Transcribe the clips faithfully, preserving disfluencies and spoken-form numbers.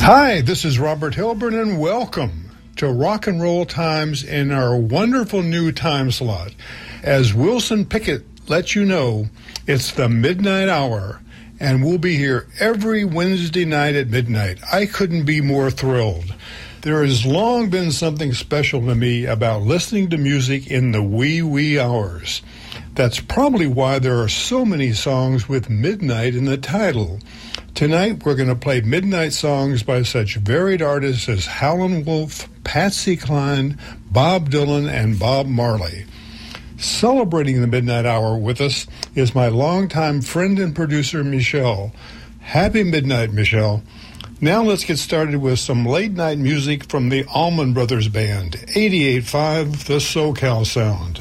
Hi, this is Robert Hilburn, and welcome to Rock and Roll Times in our wonderful new time slot. As Wilson Pickett lets you know, it's the midnight hour, and we'll be here every Wednesday night at midnight. I couldn't be more thrilled. There has long been something special to me about listening to music in the wee, wee hours. That's probably why there are so many songs with midnight in the title. Tonight, we're going to play midnight songs by such varied artists as Howlin' Wolf, Patsy Cline, Bob Dylan, and Bob Marley. Celebrating the midnight hour with us is my longtime friend and producer, Michelle. Happy midnight, Michelle. Now let's get started with some late-night music from the Allman Brothers Band, eighty-eight point five, the SoCal Sound.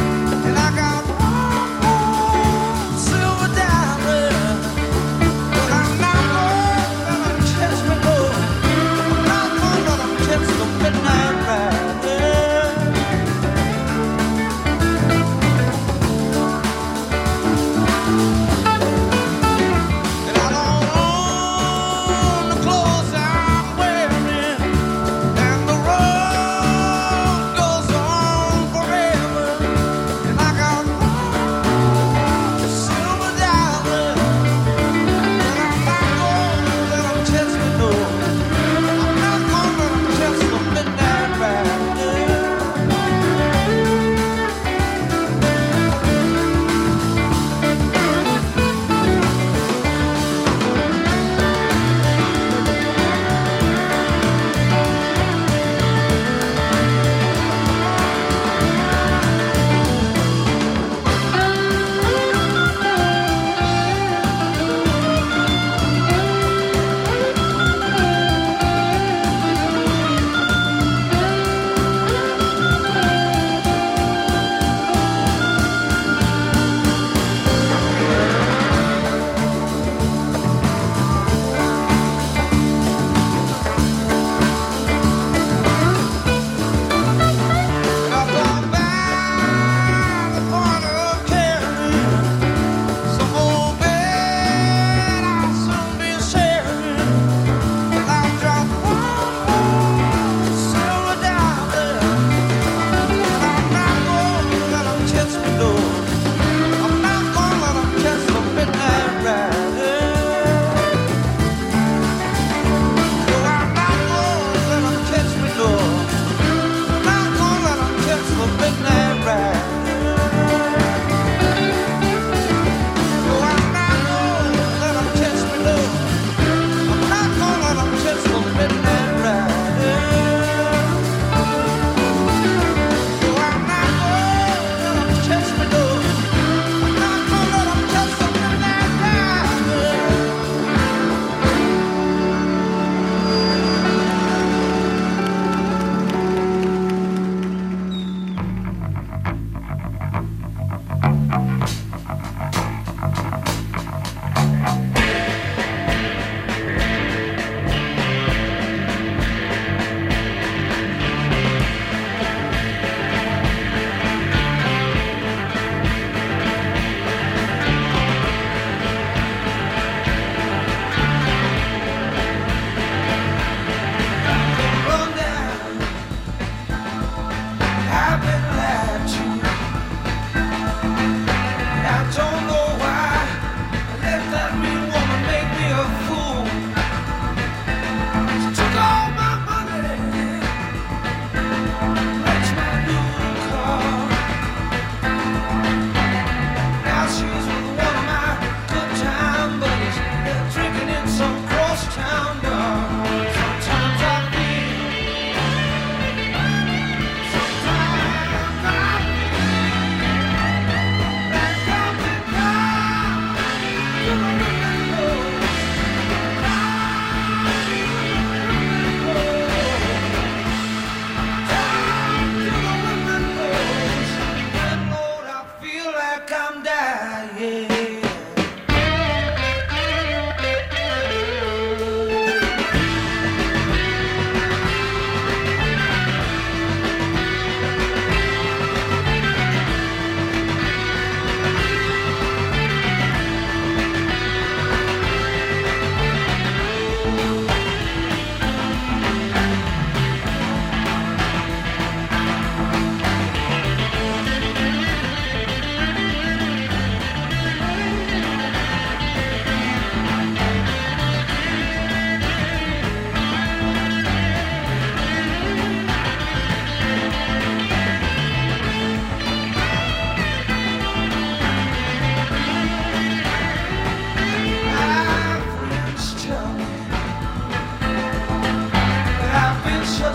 Silver dollar, but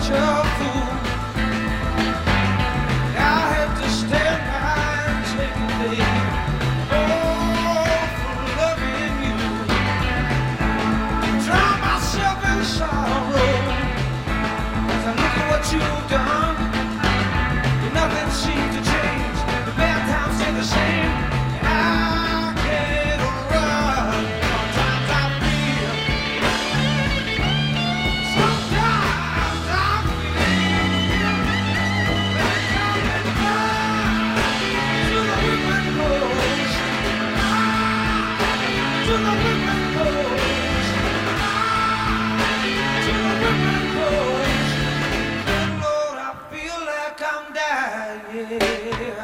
such a fool. I had to stand by and take a day. Oh, for loving you. Drown myself in sorrow as I look at what you've done. Nothing seems to change. The bad times stay the same. I can't run. Sometimes I feel. Sometimes I feel. To the whipping post. To the whipping post. To the whipping post. Lord, I feel like I'm dying.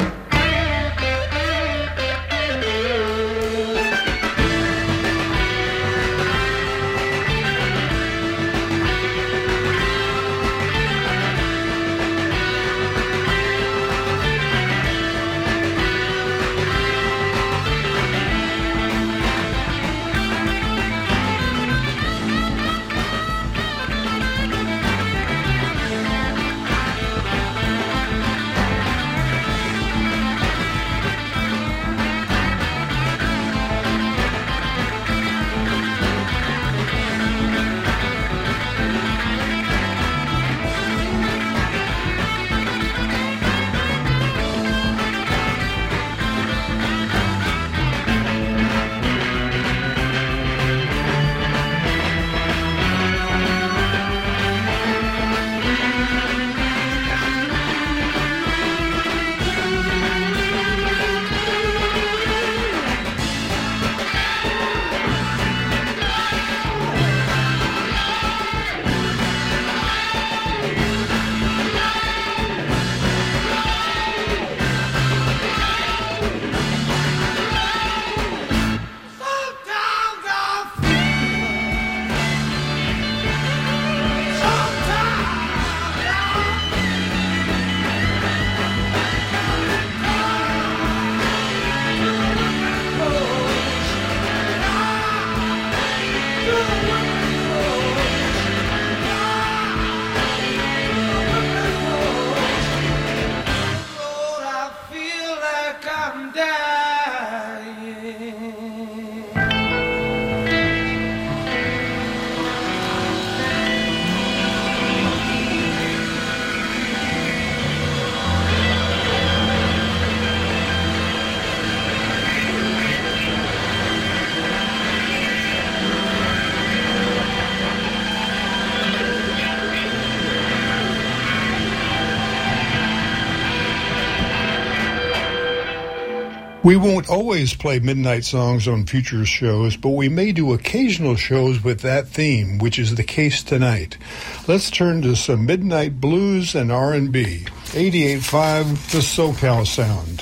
We won't always play midnight songs on future shows, but we may do occasional shows with that theme, which is the case tonight. Let's turn to some midnight blues and R and B. eighty-eight point five, the SoCal Sound.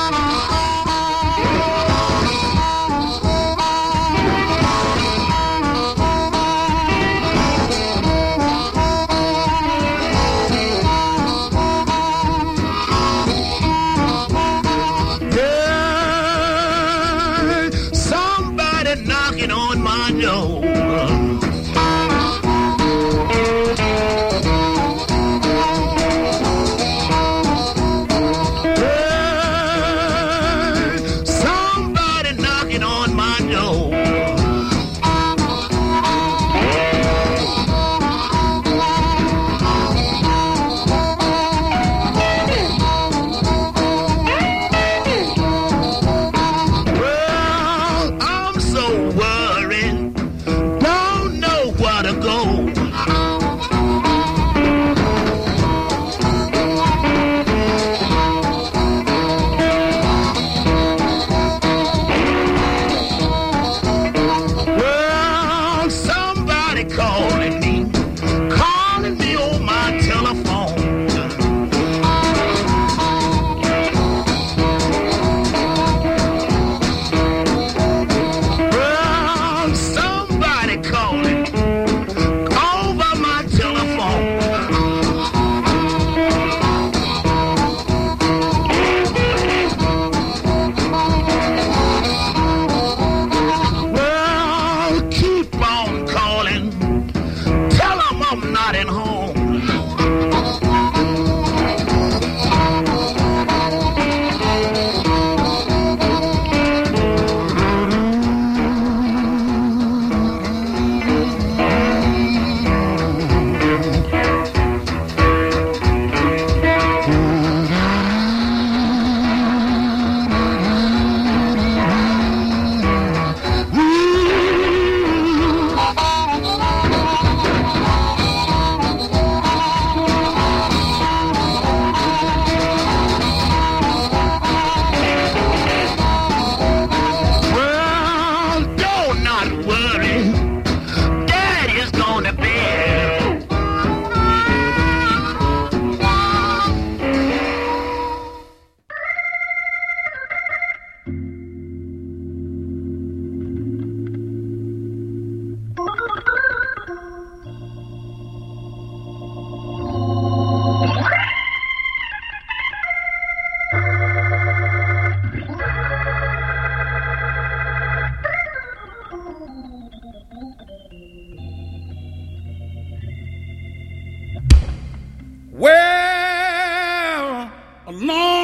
Oh,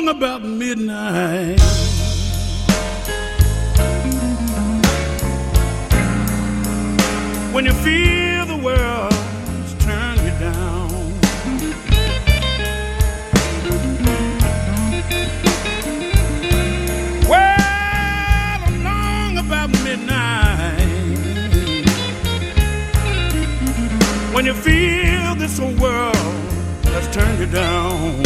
along about midnight, when you feel the world's turned you down, well, along about midnight, when you feel this whole world has turned you down,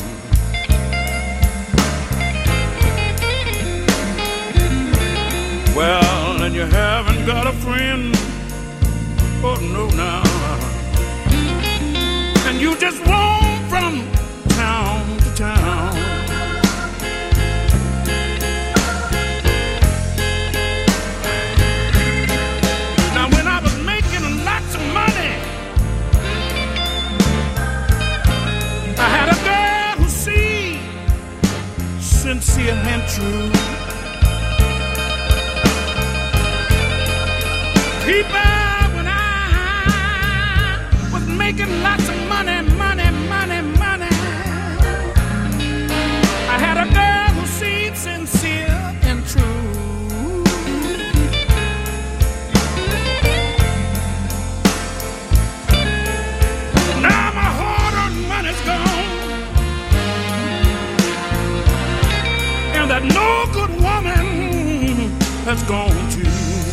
well, and you haven't got a friend, oh no, now, and you just roam from town to town. Now, when I was making lots of money, I had a girl who seemed sincere and true. People, when I was making lots of money, money, money, money, I had a girl who seemed sincere and true. Now my hard-earned money's gone, and that no good woman has gone too.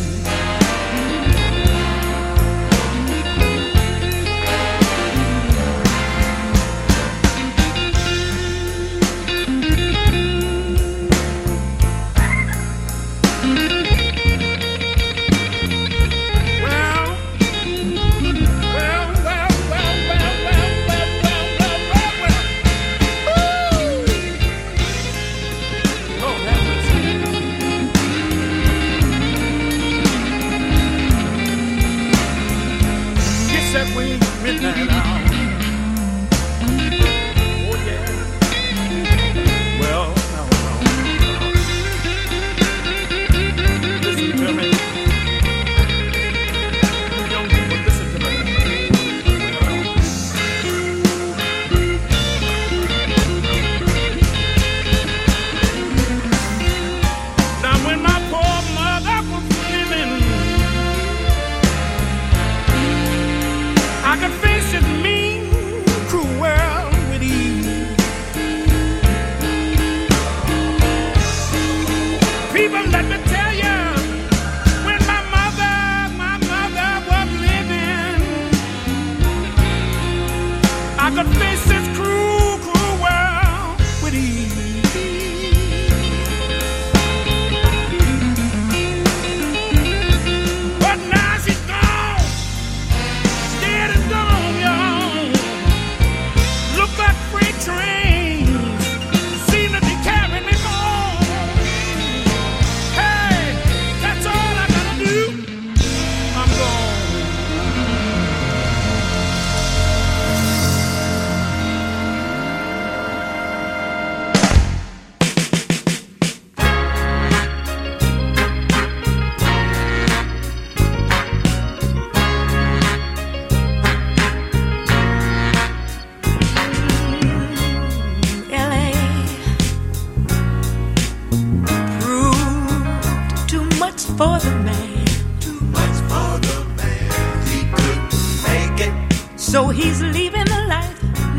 For the man, too much for the man, he couldn't make it. So he's leaving the life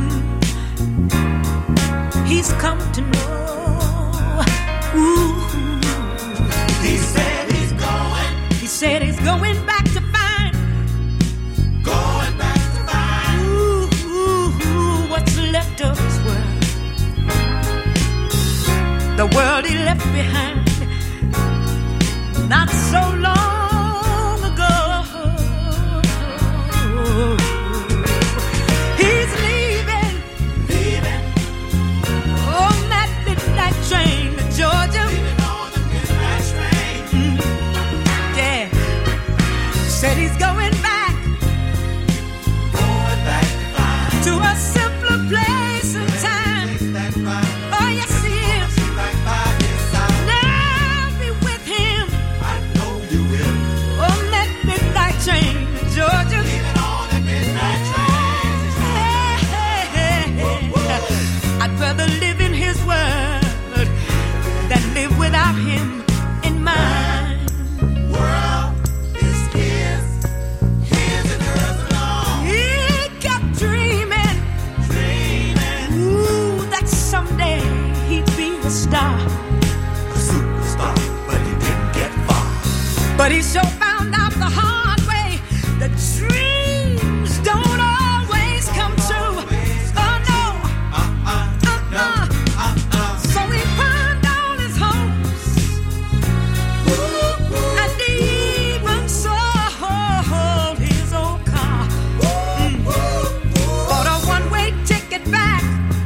he's come to know. Ooh. He said he's going. He said he's going back to find. Going back to find. Ooh, ooh, ooh, what's left of his world? The world he left behind. Not so long ago, he's leaving, leaving on that midnight train to Georgia. Leaving on the midnight train. Mm, yeah, said he's going back, going back to find to a simpler place and time. Oh yes, he is. Right by his side. Now be with him. I know you will. superstar. A superstar, but he didn't get far. But he sure found out the hard way that dreams don't always come true. Oh no, uh-uh, uh-uh, uh-uh. So he pawned all his hopes, and he even sold his old car. Mm. Bought a one-way ticket back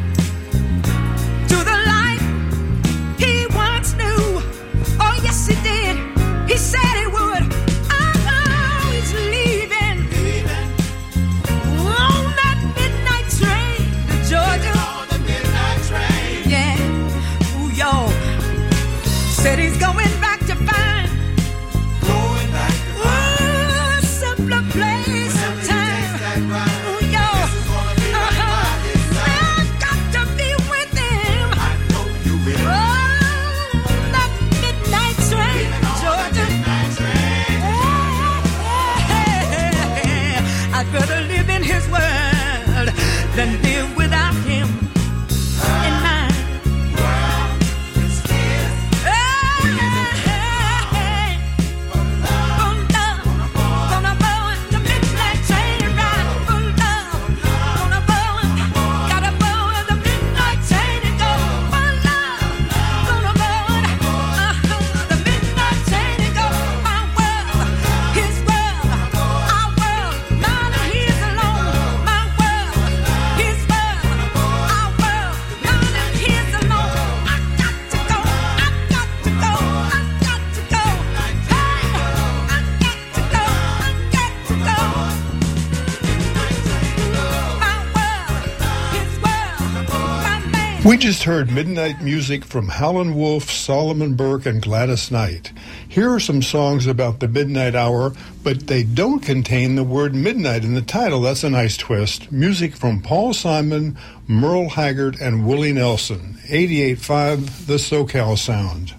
to the life he once knew. Oh yes he did. He said he would. Oh, he's leaving, leaving on that midnight train to Georgia. On the midnight train. Yeah, ooh, yo. Said he's going back to find Going back to ooh, a simpler place Whenever of he time. takes that ride, Ooh, yo. this is gonna be right Uh-huh. by his side. I've got to be with him. I know you will. Oh, that midnight train Leaving to on the Georgia. midnight train. I'd rather live in his world than live without him in mine. Well, it's his. Hey, hey, for love, gonna board the midnight train ride. For love, gonna board, gotta board the midnight train and go. For love, gonna board uh-huh, the midnight train and go. My world, his world, our world, mine and his alone. My world, his world, our world, mine and his alone. I got to go, I got to go, I got to go. Hey, I got to go, I got to go. My world, his world, my man. We just heard midnight music from Howlin' Wolf, Solomon Burke, and Gladys Knight. Here are some songs about the midnight hour, but they don't contain the word midnight in the title. That's a nice twist. Music from Paul Simon, Merle Haggard, and Willie Nelson. eighty-eight point five, the SoCal Sound.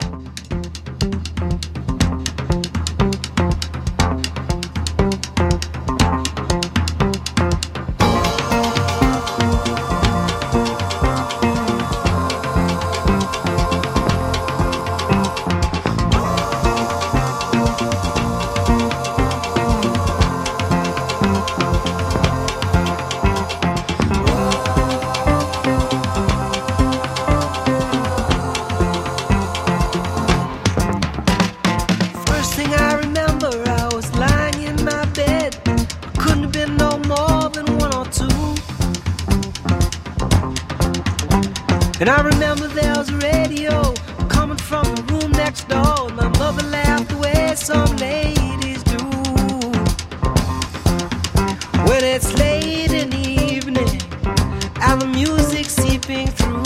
First thing I remember, I was lying in my bed. Couldn't have been no more than one or two. And I remember there was a radio coming from the room next door. And my mother laughed the way some ladies do. When it's late in the evening and the music seeping through.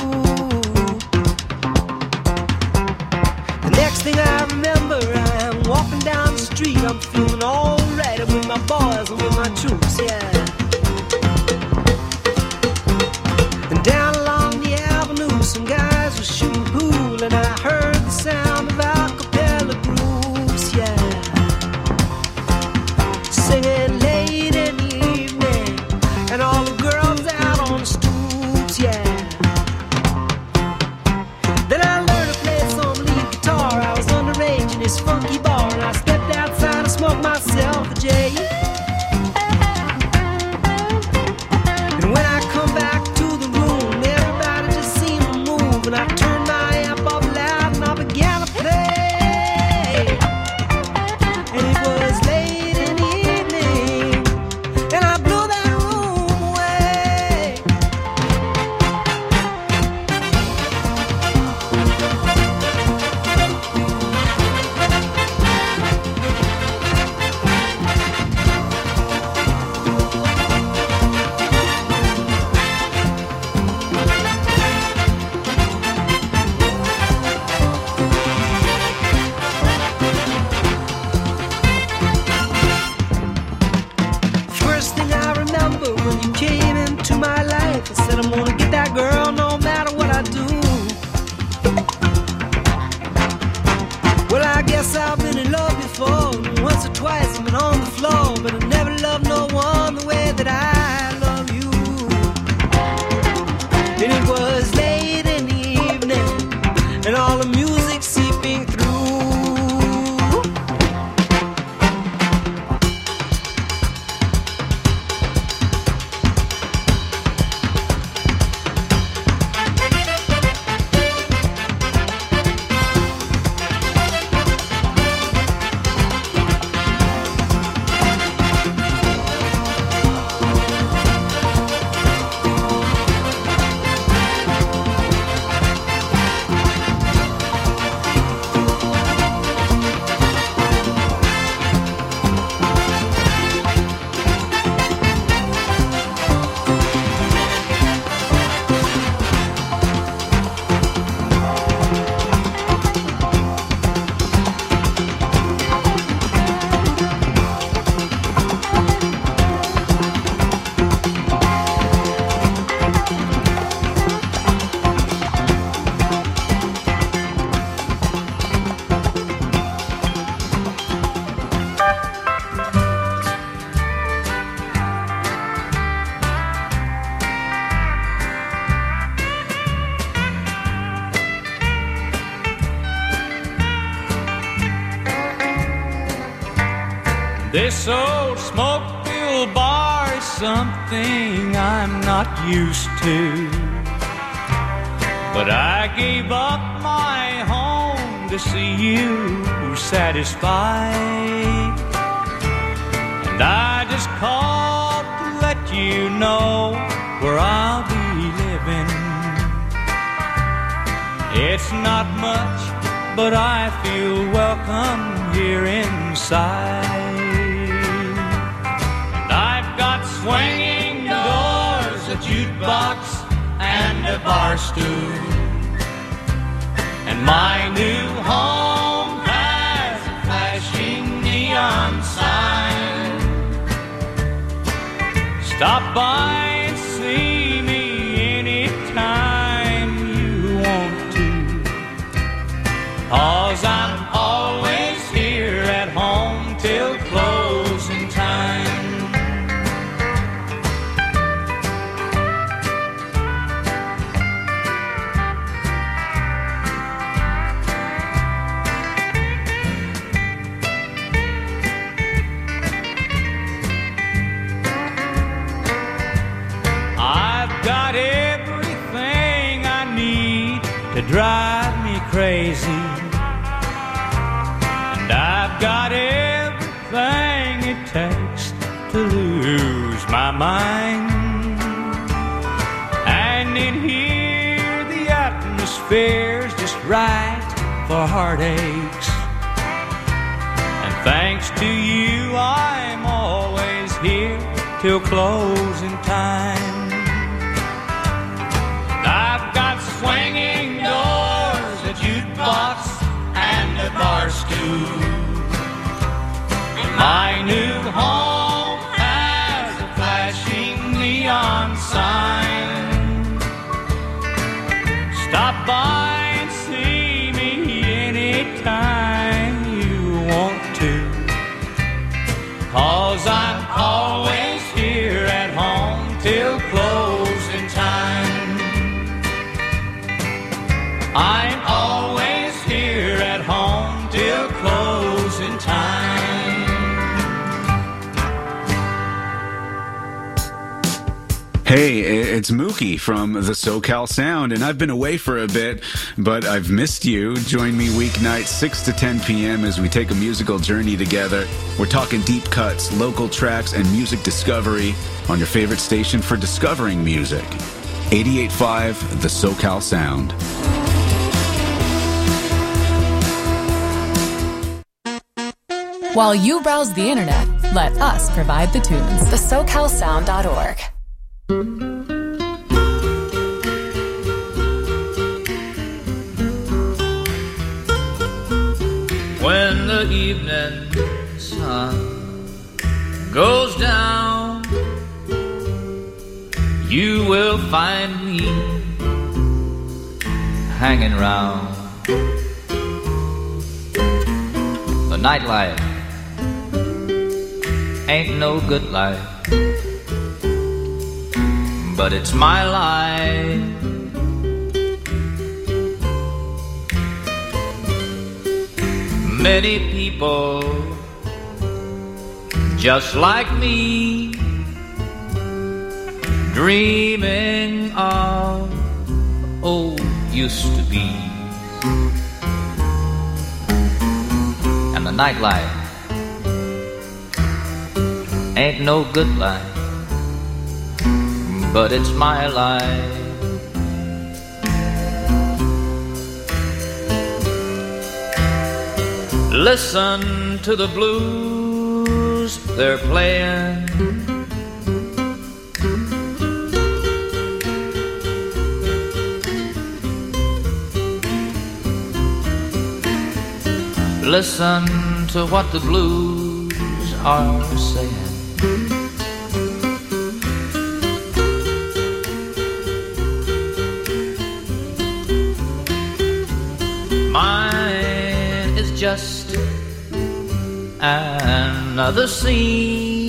The next thing I remember, I'm walking down the street. I'm feeling alright with my boys and with my troops, yeah. And down along the avenue, some guys were shooting pool, and I heard the sound of a cappella groups, yeah. Singing late in the evening, and all the girls out on the stoops, yeah. Then I learned to play some lead guitar. I was underage in this funky bar, and I stepped outside and smoked myself a J. And when I come back to the room, everybody just seemed to move, and I turned my amp up loud and I began to play. And it was late in the evening, and I blew that room away. First thing I remember when you came into my life, I said I'm gonna get that girl no matter what I do. Well, I guess I've been in love before. Once or twice I've been on the floor, but I never loved no one the way that I love you. And it was late in the evening, the music seeping through. This old smoke-filled bar is something I'm not used to. But I gave up my home to see you satisfied. And I just called to let you know where I'll be living. It's not much, but I feel welcome here inside. Swinging doors, a jukebox, and a bar stool. And my new home has a flashing neon sign. Stop by and see me anytime you want to, 'cause I'm always here at home till closing time. Drive me crazy, and I've got everything it takes to lose my mind. And in here the atmosphere's just right for heartaches. And thanks to you I'm always here till closing time. I've got swinging doors, a jukebox, and a bar stool. My new home has a flashing neon sign. Stop by and see me anytime you want to, 'cause I'm always here at home till closing time. I'm always here at home till closing time. Hey, it's Mookie from the SoCal Sound, and I've been away for a bit, but I've missed you. Join me weeknights six to ten p.m. as we take a musical journey together. We're talking deep cuts, local tracks, and music discovery on your favorite station for discovering music. eighty-eight point five, the SoCal Sound. While you browse the internet, let us provide the tunes. the socal sound dot org. When the evening sun goes down, you will find me hanging round. The nightlife ain't no good life, but it's my life. many people just like me, dreaming of old used to be. And the nightlife ain't no good life, but it's my life. Listen to the blues they're playing, listen to what the blues are saying. Mine is just another scene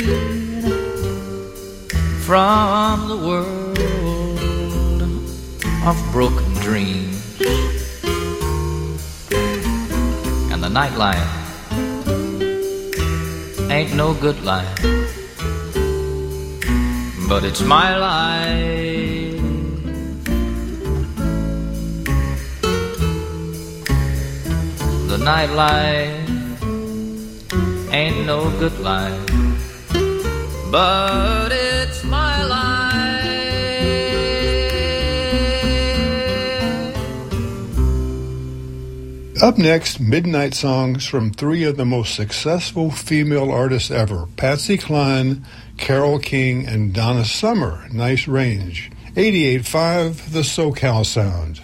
from the world of broken dreams. And the nightlife ain't no good life, but it's my life. The nightlife ain't no good life, but it's my life. Up next, midnight songs from three of the most successful female artists ever, Patsy Cline, Carole King, and Donna Summer. Nice range. eighty-eight point five, the SoCal Sound.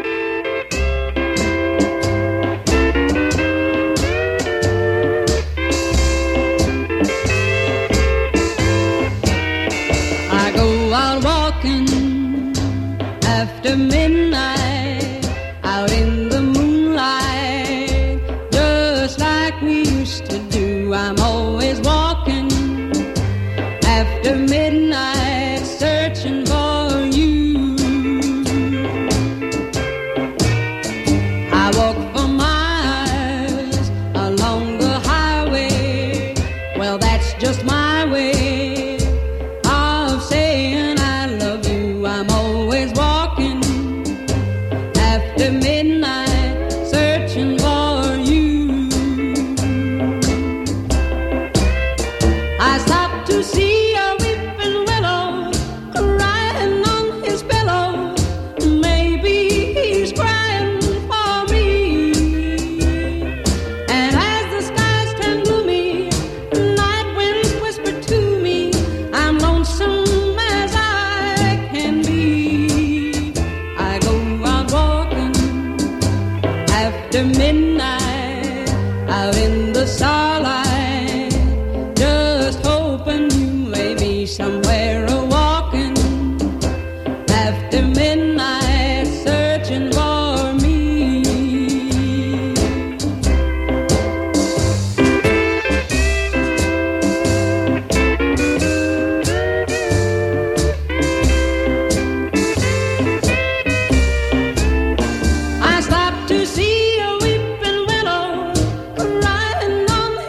After midnight, out in the moonlight, just like we used to do. I'm always walking after midnight, searching for you. I walk for miles along the highway. Well, that's just my way of saying I love you. I'm always walking after midnight, searching for you. I stopped to see a weeping willow crying on his pillow. Maybe he's crying for me. And as the skies turn gloomy, night winds whisper to me, I'm lonesome as I can be. I go out walking after midnight, out in the starlight, just hoping you may be somewhere a walking after midnight, searching for me. I stopped to see a weeping willow crying on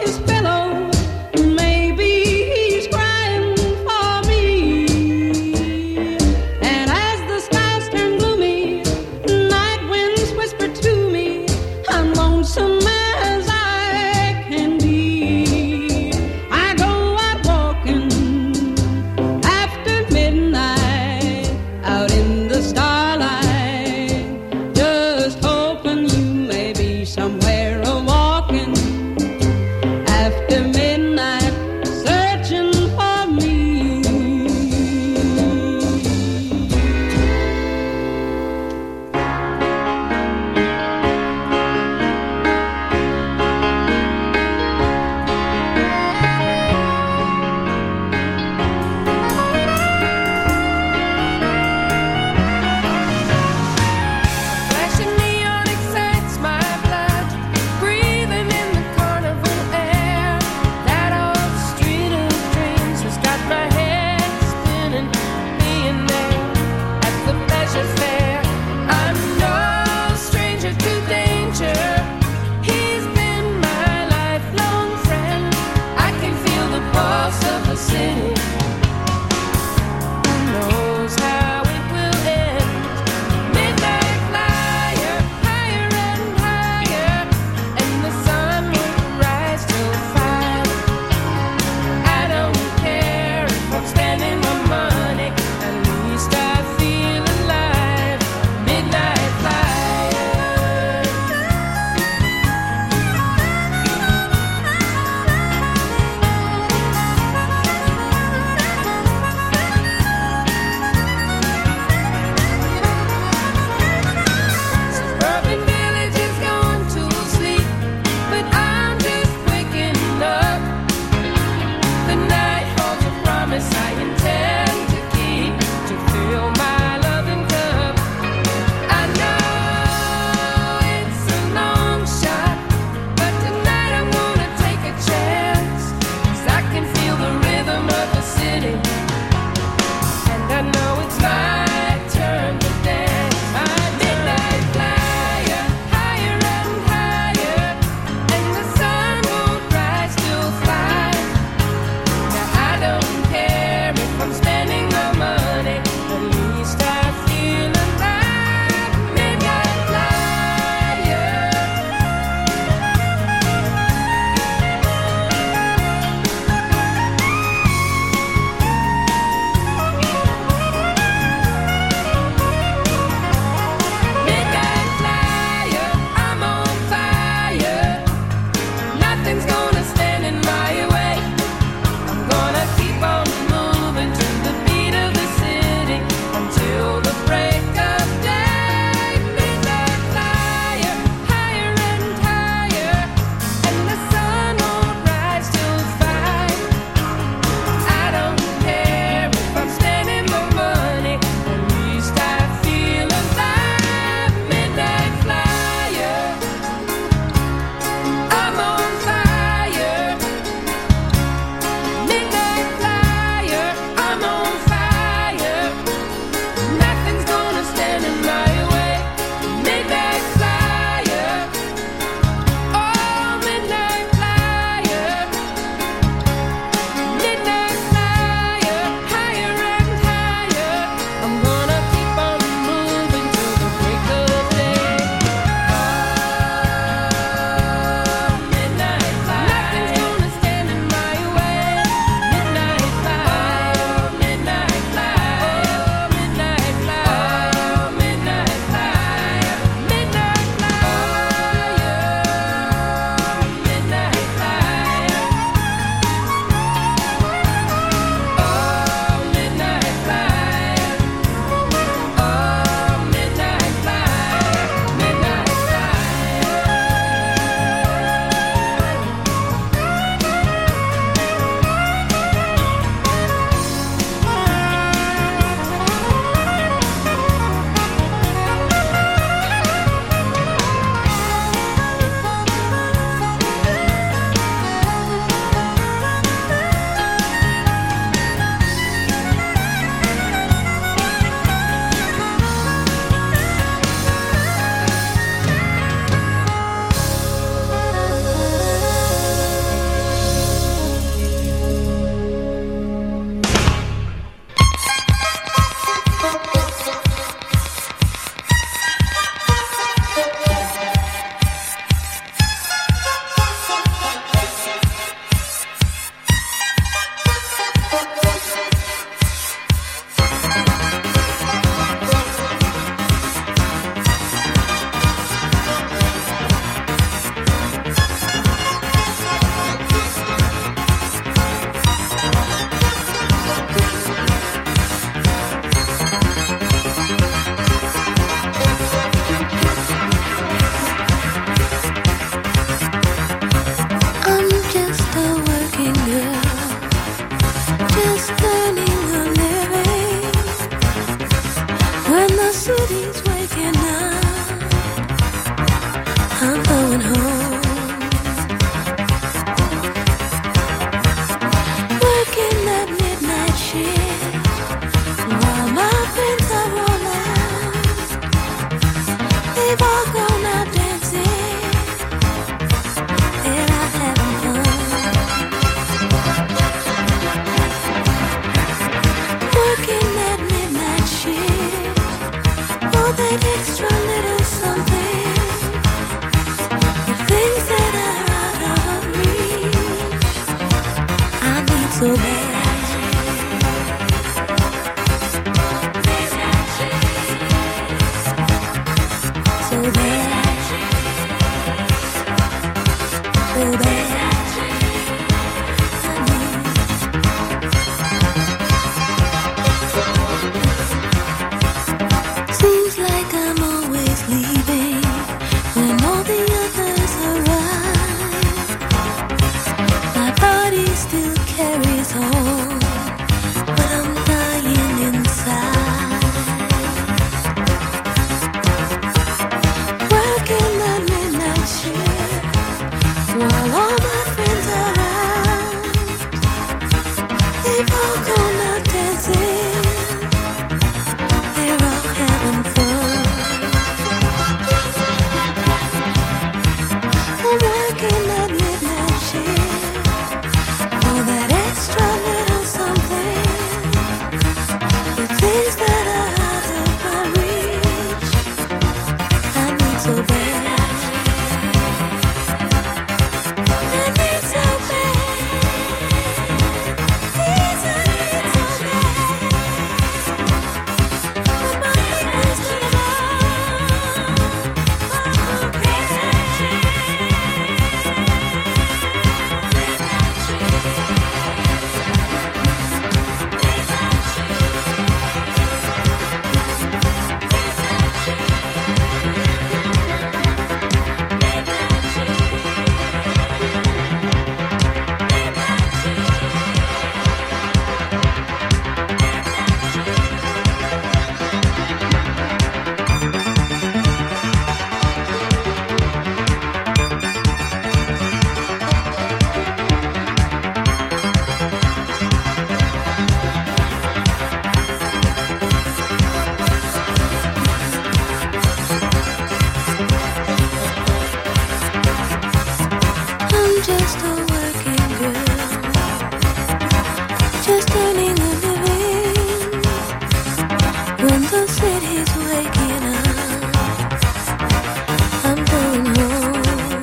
I'm going home. Working that midnight shift while my friends are all out. They've all gone out dancing and I'm having fun. Working that midnight shift for that extra little something. The things that are out of reach, I need so bad. So bad. So bad. Seems like I'm always leaving when all the others arrive. My body still carries on, but I'm dying inside. Working that midnight shift while all my friends are out. They've all gone out dancing. They're all having fun. I'm working that midnight shift for that extra little something. The things that are out of my reach, I need so bad. I need so bad. Yes, I need so bad. But my fingers to the I'm just a working girl, just earning a living. When the city's waking up, I'm going home.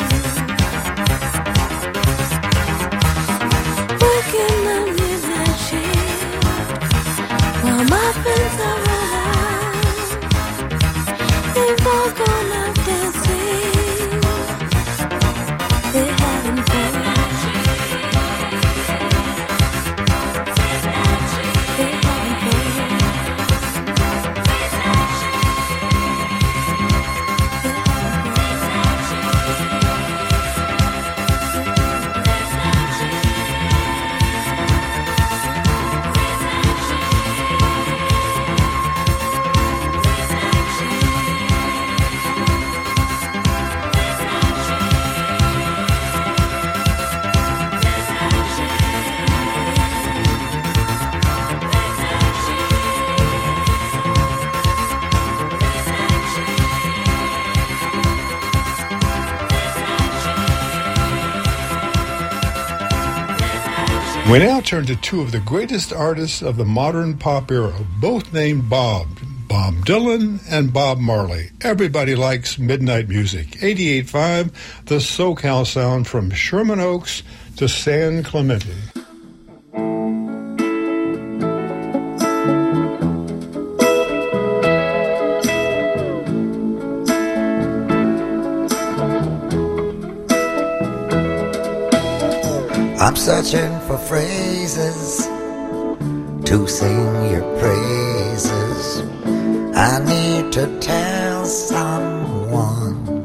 Working the midnight shift while my friends are out. They've all gone out dancing. They're having fun. They're having fun. We now turn to two of the greatest artists of the modern pop era, both named Bob. Bob Dylan and Bob Marley. Everybody likes midnight music. eighty-eight point five, the SoCal Sound from Sherman Oaks to San Clemente. I'm searching for phrases to sing your praises. I need to tell someone.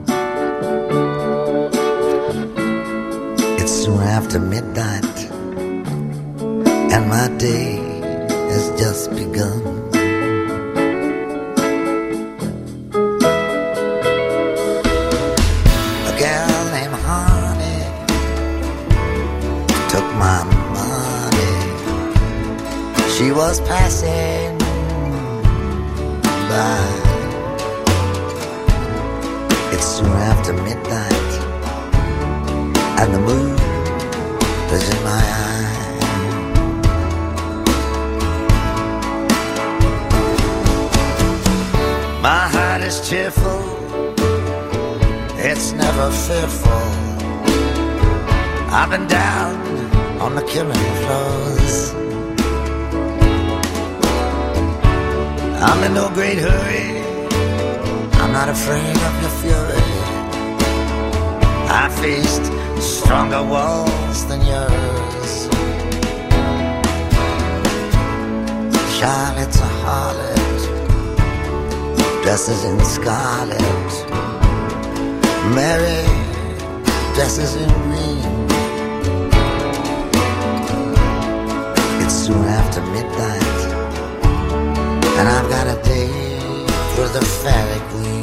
It's soon after midnight and my day has just begun. was passing by. It's soon after midnight, and the moon is in my eye. My heart is cheerful, it's never fearful. I've been down on the killing floors. I'm in no great hurry, I'm not afraid of your fury. I faced stronger walls than yours. Charlotte's a harlot, dresses in scarlet. Mary dresses in green. It's soon after midnight, and I've got a date with the fairy queen.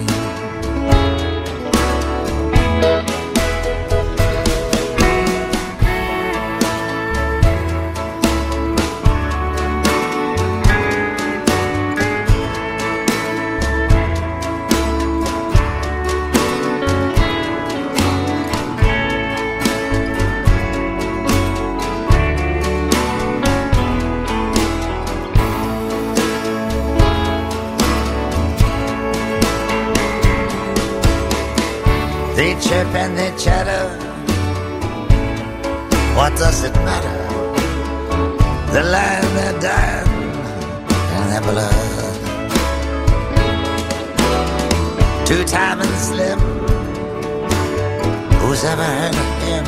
They chirp and they chatter, what does it matter? They lie and they're dying in their blood. Two-time and slim, who's ever heard of him?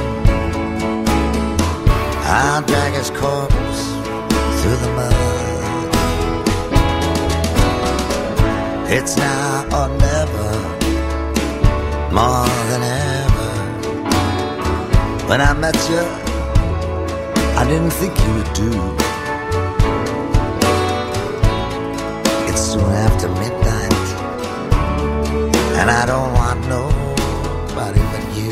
I'll drag his corpse through the mud. It's now or never, more than ever. When I met you, I didn't think you would do. It's soon after midnight, and I don't want nobody but you.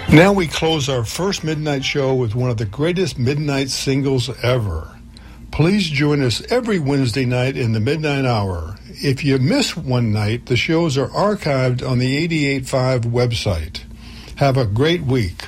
Now we close our first midnight show with one of the greatest midnight singles ever. Please join us every Wednesday night in the midnight hour. If you miss one night, the shows are archived on the eighty-eight point five website. Have a great week.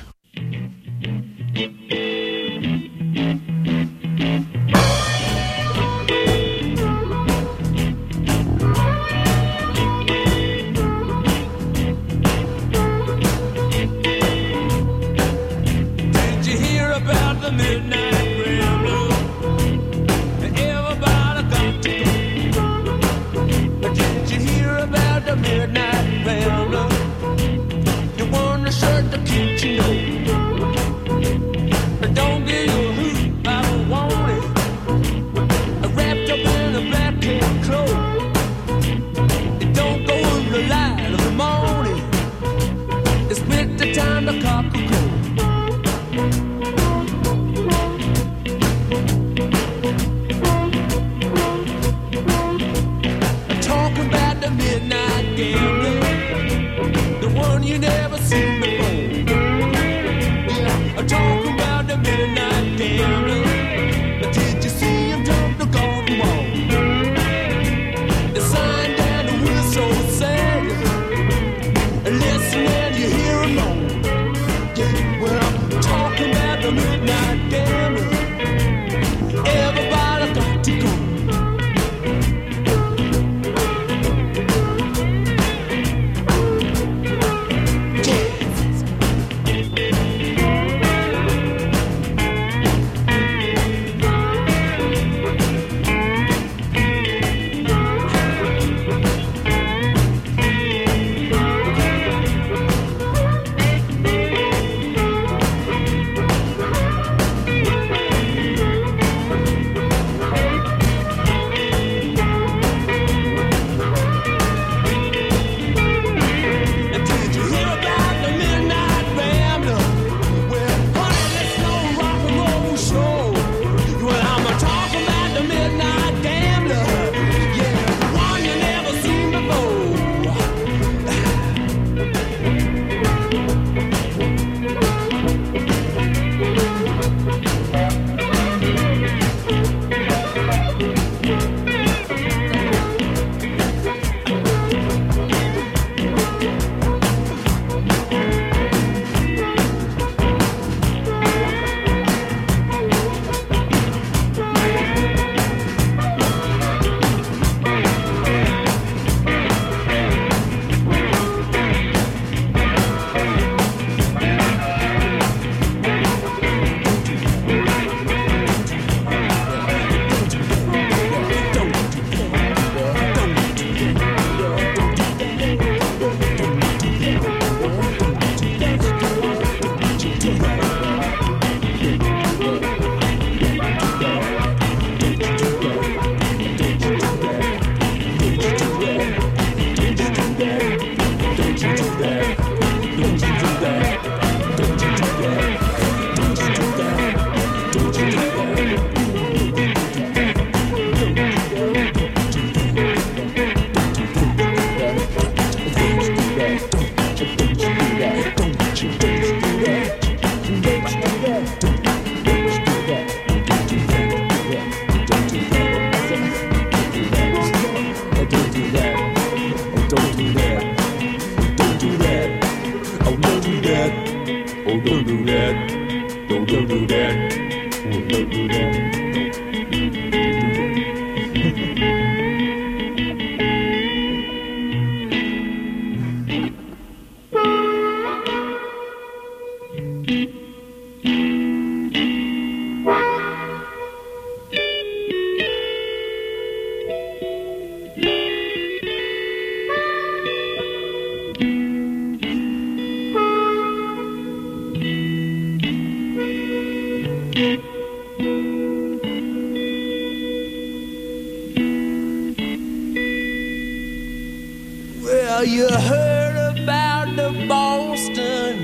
Well, you heard about the Boston.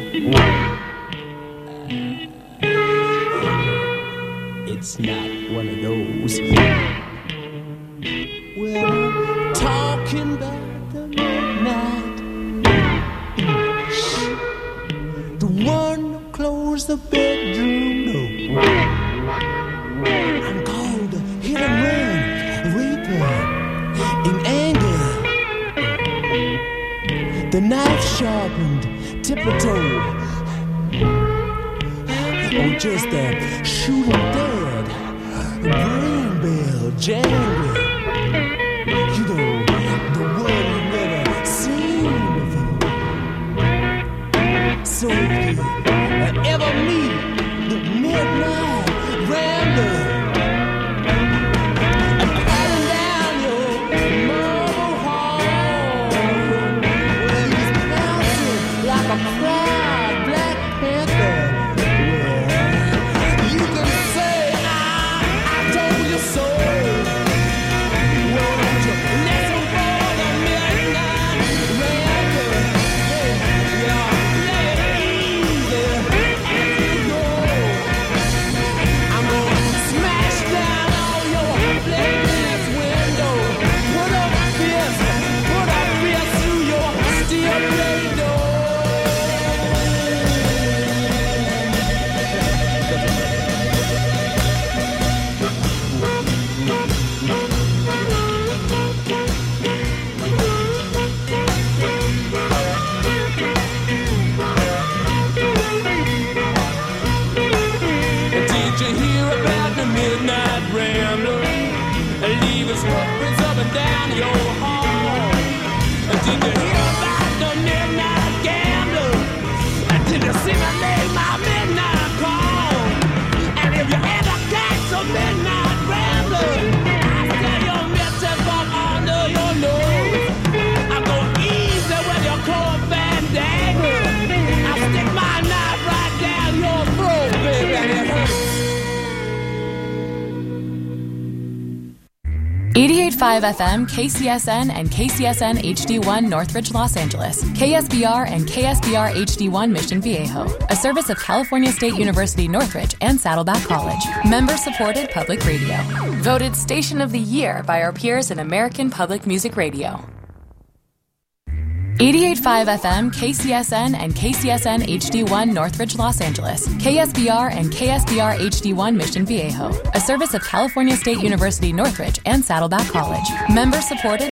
It's not one of those. Well, I'm talking about the midnight. The one the bedroom door. I'm called the hit and run reaper in anger. The knife sharpened, tiptoe. Oh, just a shooting dead, brain bell jangle. You know, the one you never seen before. So if you ever meet the midnight rambler, cutting down your marble hall, well, he's pouncing like a proud Black Panther. Well, you can say I, I told you so. Won't you listen for the midnight rambler? Yeah, yeah, play it easy as you go. I'm gonna smash down all your plate window. Put a fist, put a fist through your steel plate door. Did you hear about the midnight rambler? Leave his footprints up and down your hall. Did you hear about the midnight gambler? Did you see me make my midnight call? And if you ever catch a midnight rambler, I tell your missus from under your nose. I go easy with your cold bandana. I stick my knife right down your throat, baby, and it hurts. eighty-eight point five F M, K C S N, and K C S N H D one Northridge, Los Angeles. K S B R and K S B R H D one Mission Viejo. A service of California State University Northridge and Saddleback College. Member-supported public radio. Voted Station of the Year by our peers in American Public Music Radio. eighty-eight point five F M, K C S N, and K C S N H D one Northridge, Los Angeles. K S B R and K S B R H D one Mission Viejo. A service of California State University Northridge and Saddleback College. Member-supported